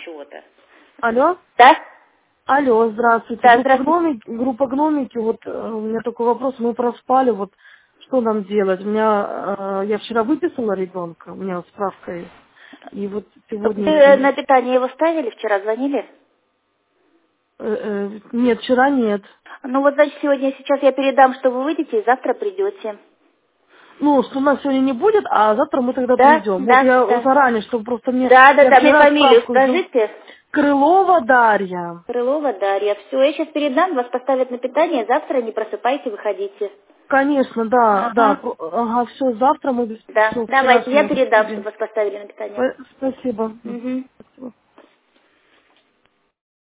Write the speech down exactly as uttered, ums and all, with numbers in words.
чего-то. Алло? Да? Алло, здравствуйте. Да, Группа здравствуйте. гномики, группа гномики, вот э, у меня такой вопрос, мы проспали, вот что нам делать? У меня, э, я вчера выписала ребенка, у меня вот справка есть, и вот Вы сегодня, э, на не- питание его ставили вчера, звонили? э, э, нет, вчера нет. Ну вот, значит, сегодня, сейчас я передам, что вы выйдете, и завтра придете. Ну, что у нас сегодня не будет, а завтра мы тогда Да, придем. Вот да, я да. заранее, чтобы просто мне, Да, да, я да, мне вчера фамилию справку взяла. скажите. Крылова Дарья. Крылова Дарья. Все, я сейчас передам, вас поставят на питание, завтра не просыпайте, выходите. Конечно, да, да, Ага. про- ага, все, завтра мы без Да, все, давайте, я вчерашнего передам, придем. чтобы вас поставили на питание. Спасибо. Мгм. Угу. Спасибо.